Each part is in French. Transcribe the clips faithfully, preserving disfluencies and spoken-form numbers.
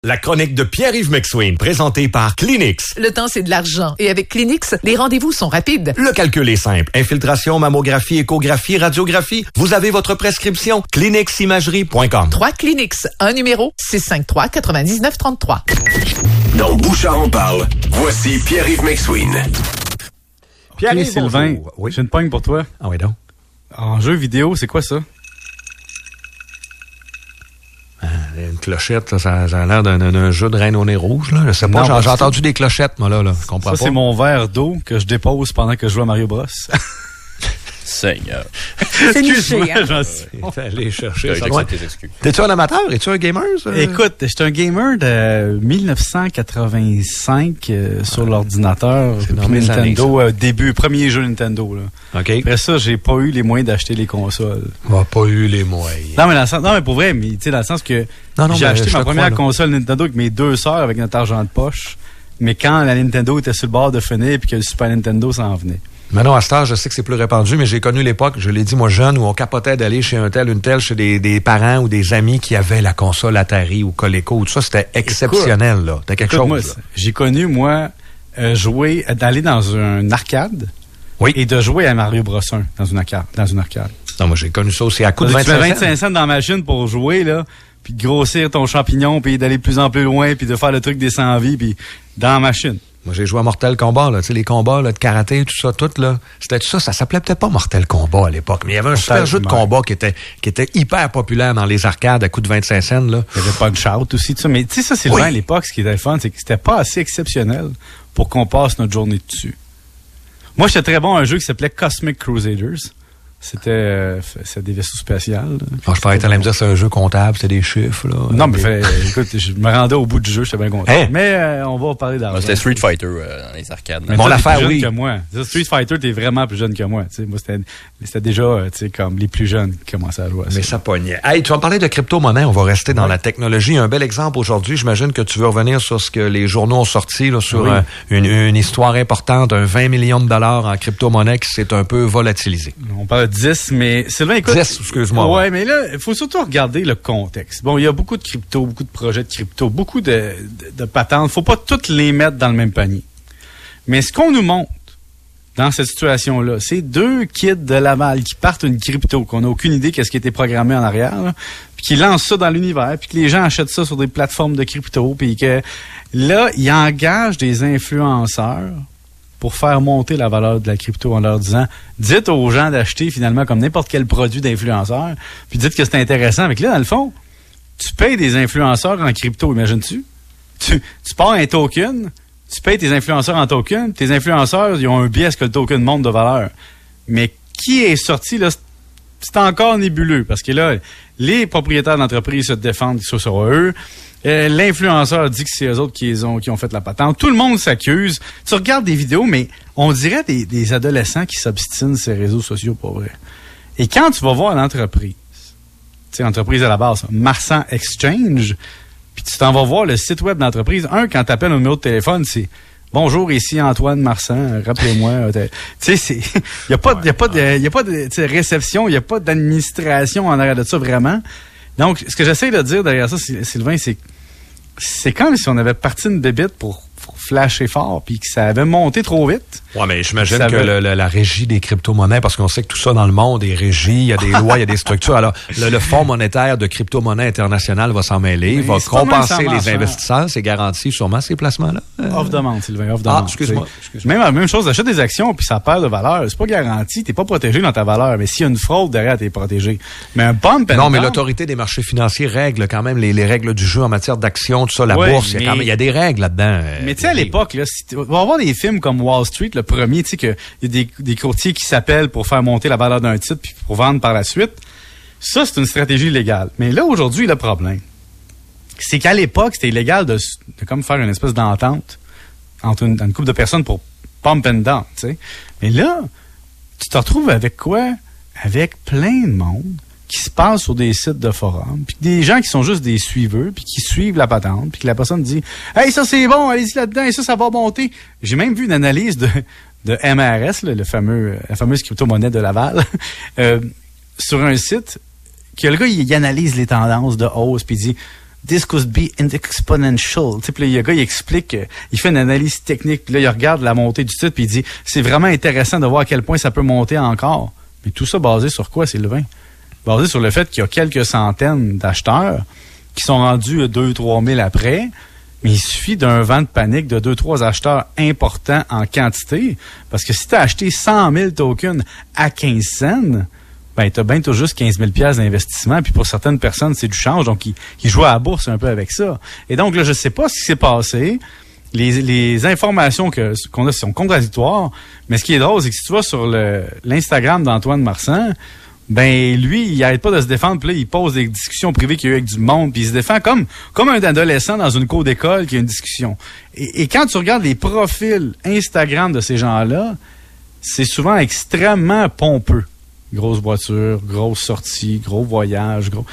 La chronique de Pierre-Yves McSween, présentée par Kleenex. Le temps, c'est de l'argent. Et avec Kleenex, les rendez-vous sont rapides. Le calcul est simple. Infiltration, mammographie, échographie, radiographie. Vous avez votre prescription. Kleenex Imagerie point com. trois Kleenex, un numéro, six cinq trois, neuf neuf trois trois. Dans Bouchard en parle, voici Pierre-Yves McSween. Pierre-Yves, okay, Sylvain, oui. J'ai une pogne pour toi. Ah oui, donc. En jeu vidéo, c'est quoi ça? Une clochette, là, ça, ça a l'air d'un, d'un jeu de reine au nez rouge. Là. Je sais pas, non, j'ai, j'ai entendu des clochettes, moi, là. là. Je comprends ça, pas. C'est mon verre d'eau que je dépose pendant que je joue à Mario Bros. Seigneur. C'est niché, hein? J'en suis allé chercher ça. Ouais. Tes excuses. T'es-tu un amateur? Es-tu un gamer? Ça? Écoute, j'étais un gamer de dix-neuf cent quatre-vingt-cinq euh, sur ah, l'ordinateur. Nintendo, années, euh, début, premier jeu Nintendo. Là. OK. Après ça, j'ai pas eu les moyens d'acheter les consoles. Ah, pas eu les moyens. Non, mais, dans le sens, non, mais pour vrai, mais, dans le sens que non, non, j'ai acheté ma première crois, console Nintendo avec mes deux sœurs avec notre argent de poche. Mais quand la Nintendo était sur le bord de finir et que le Super Nintendo s'en venait. Maintenant, à ce temps, je sais que c'est plus répandu, mais j'ai connu l'époque, je l'ai dit, moi, jeune, où on capotait d'aller chez un tel, une telle, chez des, des parents ou des amis qui avaient la console Atari ou Coleco ou tout ça. C'était exceptionnel, écoute, là. C'était quelque écoute, chose. Moi, là. J'ai connu, moi, euh, jouer, d'aller dans un arcade. Oui. Et de jouer à Mario Bros un dans une arcade. Dans une arcade. Non, moi, j'ai connu ça aussi à coup de vingt-cinq cents. vingt-cinq cents dans la machine pour jouer, là, puis de grossir ton champignon, puis d'aller de plus en plus loin, puis de faire le truc des cent-vies, puis dans la machine. Moi, j'ai joué à Mortal Kombat, là, tu sais, les combats là, de karaté, tout ça, tout, là. C'était tout ça, ça s'appelait peut-être pas Mortal Kombat à l'époque, mais il y avait un Mortal super jeu de combat qui était, qui était hyper populaire dans les arcades à coût de vingt-cinq cents, là. Il y avait Punch-Out aussi, tout ça. Mais tu sais, ça, c'est oui. le à l'époque, ce qui était le fun, c'est que c'était pas assez exceptionnel pour qu'on passe notre journée dessus. Moi, j'étais très bon à un jeu qui s'appelait Cosmic Crusaders. C'était, euh, c'était des vaisseaux spatiaux. Oh, je parlais, t'allais me dire c'est un jeu comptable, c'était des chiffres, là. Non, mais fallait, écoute, je me rendais au bout du jeu, j'étais bien content. Hein? Mais euh, on va parler d'argent. C'était Street Fighter euh, dans les arcades. Mais bon, l'affaire, oui. Que moi. Street Fighter, t'es vraiment plus jeune que moi. T'sais, moi, c'était, c'était déjà, euh, tu sais, comme les plus jeunes qui commençaient à jouer à ça. Mais ça pognait. Hey, tu vas me parler de crypto-monnaie, on va rester dans ouais. la technologie. Un bel exemple aujourd'hui, j'imagine que tu veux revenir sur ce que les journaux ont sorti, là, sur oui. euh, une, une histoire importante, un vingt millions de dollars en crypto-monnaie qui s'est un peu volatilisé. On parle de dix, mais Sylvain, écoute. dix, excuse-moi. Ouais, ouais, mais là, il faut surtout regarder le contexte. Bon, il y a beaucoup de crypto, beaucoup de projets de crypto, beaucoup de, de, de patentes. Faut pas toutes les mettre dans le même panier. Mais ce qu'on nous montre dans cette situation-là, c'est deux kids de Laval qui partent une crypto, qu'on n'a aucune idée qu'est-ce qui a été programmé en arrière, là, puis qui lancent ça dans l'univers, puis que les gens achètent ça sur des plateformes de crypto, puis que là, ils engagent des influenceurs pour faire monter la valeur de la crypto en leur disant, dites aux gens d'acheter finalement comme n'importe quel produit d'influenceur, puis dites que c'est intéressant. Avec là, dans le fond, tu payes des influenceurs en crypto, imagines-tu? Tu, tu pars un token, tu payes tes influenceurs en token, tes influenceurs, ils ont un biais à ce que le token monte de valeur. Mais qui est sorti, là, c'est encore nébuleux, parce que là, les propriétaires d'entreprises se défendent que ce sera eux. Euh, l'influenceur dit que c'est eux autres qui ont, qui ont fait la patente. Tout le monde s'accuse. Tu regardes des vidéos, mais on dirait des, des adolescents qui s'obstinent sur les réseaux sociaux, pour vrai. Et quand tu vas voir l'entreprise, tu sais, l'entreprise à la base, Marsan Exchange, puis tu t'en vas voir le site web de l'entreprise, un, quand tu appelles un numéro de téléphone, c'est « Bonjour, ici Antoine Marsan, rappelez-moi. » Tu sais, c'est, il n'y a pas, y a pas de, y a pas de réception, il n'y a pas d'administration en arrière de ça, vraiment. Donc, ce que j'essaie de dire derrière ça, Sylvain, c'est c'est comme si on avait parti une bébite pour, pour flasher fort, puis que ça avait monté trop vite. Ouais, mais j'imagine que avait... le, le, la régie des crypto-monnaies, parce qu'on sait que tout ça dans le monde est régi, il y a des lois, il y a des structures. Alors, le, le Fonds monétaire de crypto-monnaie international va s'en mêler, mais va compenser les investisseurs, c'est garanti sûrement ces placements-là. Euh... Off-demande, Sylvain, off-demande. Ah, excuse-moi. excuse-moi. Même la même chose, achète des actions, puis ça perd de valeur. C'est pas garanti, t'es pas protégé dans ta valeur, mais s'il y a une fraude derrière, t'es protégé. Mais un pump and Non, mais down, l'autorité des marchés financiers règle quand même les, les règles du jeu en matière d'actions, tout ça, la ouais, bourse, il mais... y a quand même, il y a des règles là-dedans. Mais tu sais, à l'époque, là, si on va avoir des films comme Wall Street, le premier, tu sais, qu'il y a des, des courtiers qui s'appellent pour faire monter la valeur d'un titre puis pour vendre par la suite. Ça, c'est une stratégie illégale. Mais là, aujourd'hui, le problème, c'est qu'à l'époque, c'était illégal de, de comme faire une espèce d'entente entre une, une couple de personnes pour pump and down, tu sais. Mais là, tu te retrouves avec quoi? Avec plein de monde qui se passe sur des sites de forums, puis des gens qui sont juste des suiveurs, puis qui suivent la patente, puis que la personne dit « Hey, ça c'est bon, allez-y là-dedans, et ça, ça va monter. » J'ai même vu une analyse de, de M R S, là, le fameux, la fameuse crypto-monnaie de Laval, euh, sur un site, que le gars, il, il analyse les tendances de hausse, puis il dit this could be exponential. Tu sais, puis là, le gars, il explique, il fait une analyse technique, puis là, il regarde la montée du titre, puis il dit, c'est vraiment intéressant de voir à quel point ça peut monter encore. Mais tout ça basé sur quoi, Sylvain? Basé sur le fait qu'il y a quelques centaines d'acheteurs qui sont rendus deux trois mille après, mais il suffit d'un vent de panique de deux trois acheteurs importants en quantité, parce que si tu as acheté cent mille tokens à quinze cents, ben tu as bien tout juste quinze mille dollars d'investissement, puis pour certaines personnes, c'est du change, donc ils, ils jouent à la bourse un peu avec ça. Et donc là, je sais pas ce qui s'est passé. Les, les informations que, qu'on a sont contradictoires, mais ce qui est drôle, c'est que si tu vas sur le, l'Instagram d'Antoine Marsan, ben lui, il arrête pas de se défendre, puis là, il pose des discussions privées qu'il y a eu avec du monde, puis il se défend comme comme un adolescent dans une cour d'école qui a une discussion. Et, et quand tu regardes les profils Instagram de ces gens-là, c'est souvent extrêmement pompeux. Grosse voiture, grosse sortie, gros voyage, gros...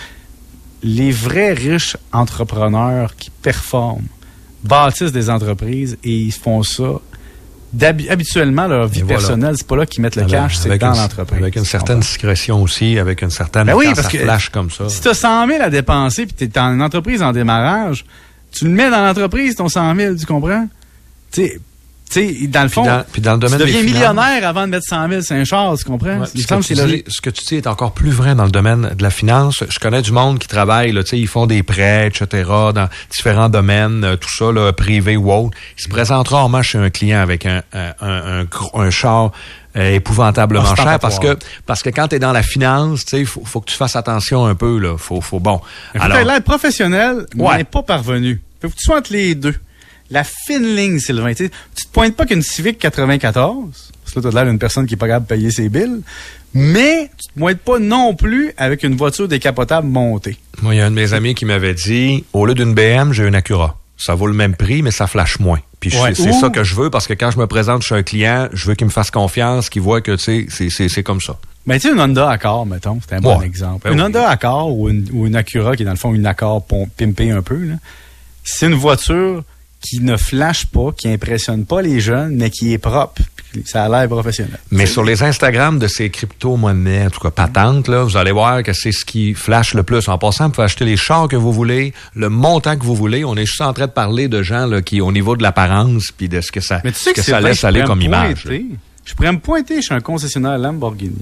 Les vrais riches entrepreneurs qui performent bâtissent des entreprises et ils font ça. Habituellement, leur vie voilà. personnelle, c'est pas là qu'ils mettent le cash, c'est dans une, l'entreprise. Avec une certaine discrétion aussi, avec une certaine... Ben oui, parce ça que flash comme ça. Si tu as cent mille à dépenser puis tu es en entreprise en démarrage, tu le mets dans l'entreprise, ton cent mille, tu comprends? Tu sais, tu sais, dans le fond, puis dans, puis dans le domaine tu deviens des millionnaire avant de mettre cent mille, c'est un char, tu comprends? Ouais, ce, que tu dis, ce que tu dis est encore plus vrai dans le domaine de la finance. Je connais du monde qui travaille, là, tu sais, ils font des prêts, et cetera, dans différents domaines, euh, tout ça, là, privé ou autre. Ils se présentent rarement chez un client avec un, un, un, un, un char euh, épouvantablement oh, cher parce que parce que quand tu es dans la finance, tu sais, il faut, faut que tu fasses attention un peu, là. Faut, faut bon. Il faut Alors, que l'aide professionnelle ouais. n'est pas parvenu. Faut que tu sois entre les deux. La fine ligne, Sylvain. Tu te pointes pas qu'une Civic quatre-vingt-quatorze, parce que là, tu as l'air d'une personne qui n'est pas capable de payer ses billes, mais tu te pointes pas non plus avec une voiture décapotable montée. Moi, il y a un de mes amis qui m'avait dit, au lieu d'une B M, j'ai une Acura. Ça vaut le même prix, mais ça flash moins. Puis ouais. c'est Ouh. ça que je veux, parce que quand je me présente chez un client, je veux qu'il me fasse confiance, qu'il voit que, tu sais, c'est, c'est, c'est comme ça. Ben, tu sais, une Honda Accord, mettons, c'est un ouais. bon exemple. Ben une oui. Honda Accord ou une, ou une Acura, qui est dans le fond une Accord pimpée un peu, là, c'est une voiture qui ne flash pas, qui impressionne pas les jeunes, mais qui est propre. Ça a l'air professionnel. Mais sur les Instagram de ces crypto-monnaies, en tout cas patentes, là, vous allez voir que c'est ce qui flash le plus. En passant, vous pouvez acheter les chars que vous voulez, le montant que vous voulez. On est juste en train de parler de gens là, qui, au niveau de l'apparence, puis de ce que ça, mais tu sais que que ça laisse aller comme image. Pointer, je pourrais me pointer chez un concessionnaire Lamborghini,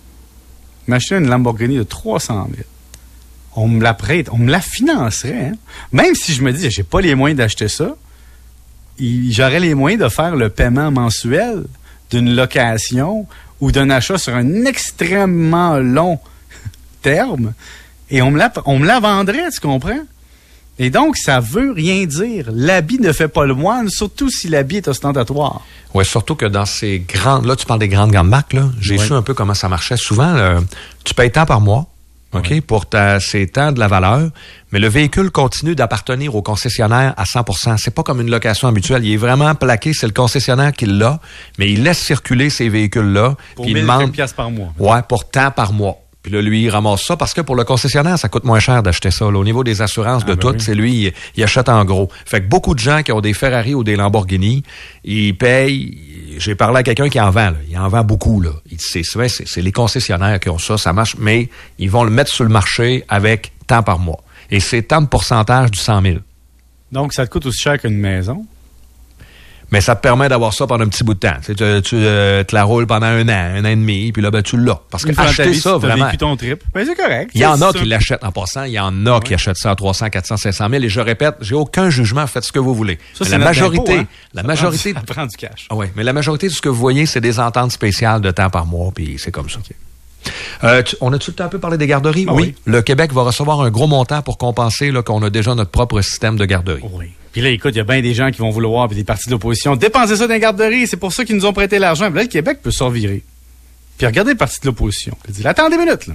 m'acheter une Lamborghini de trois cent mille. On me la prête, on me la financerait. Hein? Même si je me dis, j'ai pas les moyens d'acheter ça, il, j'aurais les moyens de faire le paiement mensuel d'une location ou d'un achat sur un extrêmement long terme, et on me la, on me la vendrait, tu comprends? Et donc, ça veut rien dire. L'habit ne fait pas le moine, surtout si l'habit est ostentatoire. Oui, surtout que dans ces grandes... Là, tu parles des grandes, grandes marques, là. J'ai ouais. su un peu comment ça marchait. Souvent, euh, tu payes tant par mois, OK, ouais. pour ta, c'est tant de la valeur, mais le véhicule continue d'appartenir au concessionnaire à cent pour cent. C'est pas comme une location habituelle. Il est vraiment plaqué, c'est le concessionnaire qui l'a, mais il laisse circuler ces véhicules-là. Pour mille piastres par mois. Ouais, pour tant par mois. Puis là, lui, il ramasse ça parce que pour le concessionnaire, ça coûte moins cher d'acheter ça. Là. Au niveau des assurances ah, de ben tout, oui. c'est lui, il, il achète en gros. Fait que beaucoup de gens qui ont des Ferrari ou des Lamborghini, ils payent... J'ai parlé à quelqu'un qui en vend, là. Il en vend beaucoup, là. Il dit, c'est, c'est, c'est les concessionnaires qui ont ça, ça marche, mais ils vont le mettre sur le marché avec tant par mois. Et c'est tant de pourcentage du cent mille. Donc, ça te coûte aussi cher qu'une maison? Mais ça te permet d'avoir ça pendant un petit bout de temps. Tu, tu, tu euh, te la roules pendant un an, un an et demi, puis là, ben, tu l'as. Parce que acheter ça, vraiment... Vécu ton trip. Ben, c'est correct. Il y en a qui l'achètent en passant. Il y en a ouais. qui achètent ça à trois cents, quatre cents, cinq cents mille. Et je répète, j'ai aucun jugement. Faites ce que vous voulez. Ça, c'est la majorité... Impôt, hein? La ça majorité... Prend du, ça prend du cash. Ah oui, mais la majorité de ce que vous voyez, c'est des ententes spéciales de temps par mois, puis c'est comme ça. Okay. Euh, tu, on a-tu le temps un peu parlé des garderies? Ah, oui. oui. Le Québec va recevoir un gros montant pour compenser là, qu'on a déjà notre propre système de garderie. Oui. Puis là, écoute, il y a bien des gens qui vont vouloir, puis des partis de l'opposition, dépenser ça dans les garderies, c'est pour ça qu'ils nous ont prêté l'argent. Puis là, le Québec peut se revirer. Puis regardez le parti de l'opposition. Il dit, attendez une minute, là.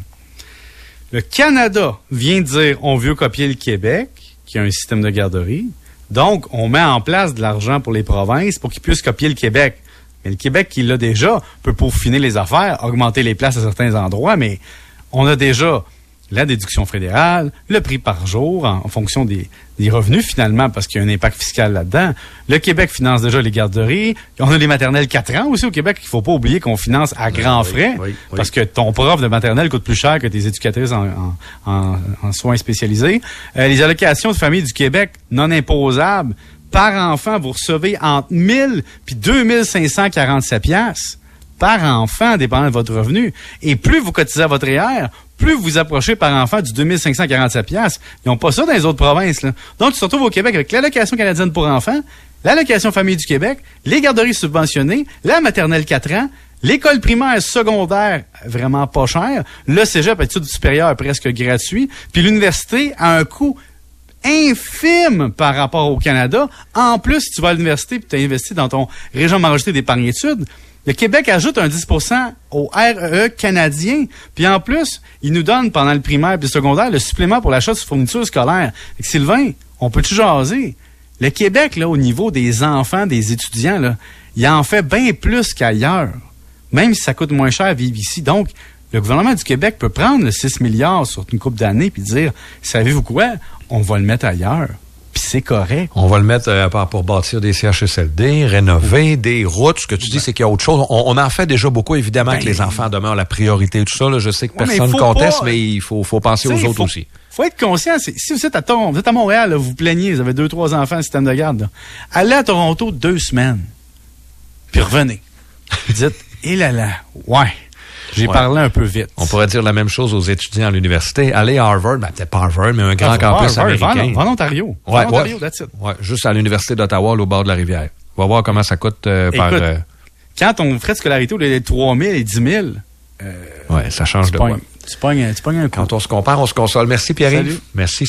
Le Canada vient de dire, on veut copier le Québec, qui a un système de garderie. Donc, on met en place de l'argent pour les provinces pour qu'ils puissent copier le Québec. Mais le Québec, qui l'a déjà, peut peaufiner les affaires, augmenter les places à certains endroits, mais on a déjà la déduction fédérale, le prix par jour en, en fonction des, des revenus finalement, parce qu'il y a un impact fiscal là-dedans. Le Québec finance déjà les garderies. On a les maternelles quatre ans aussi au Québec. Il faut pas oublier qu'on finance à grands oui, frais, oui, oui. parce que ton prof de maternelle coûte plus cher que tes éducatrices en, en, en, en soins spécialisés. Euh, les allocations de famille du Québec non imposables, par enfant, vous recevez entre mille puis deux mille cinq cent quarante-sept piastres par enfant, dépendant de votre revenu. Et plus vous cotisez à votre R E E R, plus vous approchez par enfant du deux mille cinq cent quarante-sept piastres. Ils n'ont pas ça dans les autres provinces, là. Donc, tu te retrouves au Québec avec l'allocation canadienne pour enfants, l'allocation famille du Québec, les garderies subventionnées, la maternelle quatre ans, l'école primaire secondaire vraiment pas chère, le cégep à études supérieures presque gratuit, puis l'université à un coût infime par rapport au Canada. En plus, si tu vas à l'université et tu as investi dans ton régime enregistré d'épargne études, le Québec ajoute un dix pour cent au R E E canadien. Puis en plus, il nous donne pendant le primaire et le secondaire le supplément pour l'achat de fournitures scolaires. Fait que Sylvain, on peut-tu jaser? Le Québec, là, au niveau des enfants, des étudiants, là, il en fait bien plus qu'ailleurs. Même si ça coûte moins cher à vivre ici. Donc, le gouvernement du Québec peut prendre le six milliards sur une couple d'années puis dire, savez-vous quoi? On va le mettre ailleurs. Puis c'est correct. On va le mettre euh, pour bâtir des C H S L D, rénover des routes. Ce que tu dis, c'est qu'il y a autre chose. On, on en fait déjà beaucoup, évidemment, ben, que les enfants demeurent la priorité et tout ça. Là. Je sais que ouais, personne ne conteste, pas, mais il faut, faut penser aux autres faut, aussi. Il faut être conscient. C'est, si vous êtes, à Toronto, vous êtes à Montréal, là, vous vous plaignez, vous avez deux, trois enfants au système de garde. Là. Allez à Toronto deux semaines, puis revenez. Dites, hé là là, ouais. J'ai ouais. parlé un peu vite. On pourrait dire la même chose aux étudiants à l'université. Allez à Harvard, ben, peut-être pas Harvard, mais un grand ah, campus Harvard, américain. Va en Ontario. Ouais, en Ontario, that's it. Ouais, juste à l'université d'Ottawa, là, au bord de la rivière. On va voir comment ça coûte euh, Écoute, par... Euh... quand ton frais de scolarité, au lieu d'être trois mille et dix mille... Euh, ouais, ça change de quoi. Tu pognes, tu pognes un coup. Quand on se compare, on se console. Merci, Pierre-Yves. Salut. Merci.